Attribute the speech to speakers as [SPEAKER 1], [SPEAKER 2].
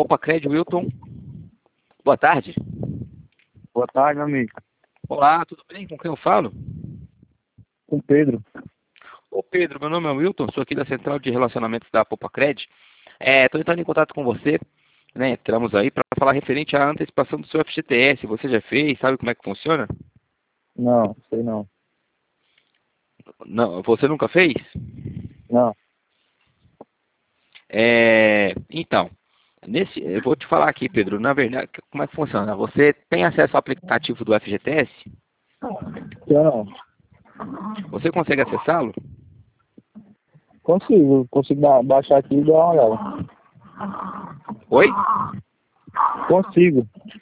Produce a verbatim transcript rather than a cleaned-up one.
[SPEAKER 1] Popacred, Wilton. Boa tarde.
[SPEAKER 2] Boa tarde, meu amigo.
[SPEAKER 1] Olá, tudo bem? Com quem eu falo?
[SPEAKER 2] Com Pedro.
[SPEAKER 1] Ô Pedro, meu nome é Wilton, sou aqui da Central de Relacionamentos da Popacred. Estou entrando em contato com você, né? Entramos aí para falar referente à antecipação do seu F G T S. Você já fez? Sabe como é que funciona?
[SPEAKER 2] Não, sei não.
[SPEAKER 1] Não, você nunca fez?
[SPEAKER 2] Não.
[SPEAKER 1] É, então, nesse, eu vou te falar aqui, Pedro, na verdade, como é que funciona? Você tem acesso ao aplicativo do F G T S?
[SPEAKER 2] Eu não.
[SPEAKER 1] Você consegue acessá-lo?
[SPEAKER 2] Consigo. Consigo ba- baixar aqui e dar uma olhada.
[SPEAKER 1] Oi?
[SPEAKER 2] Consigo.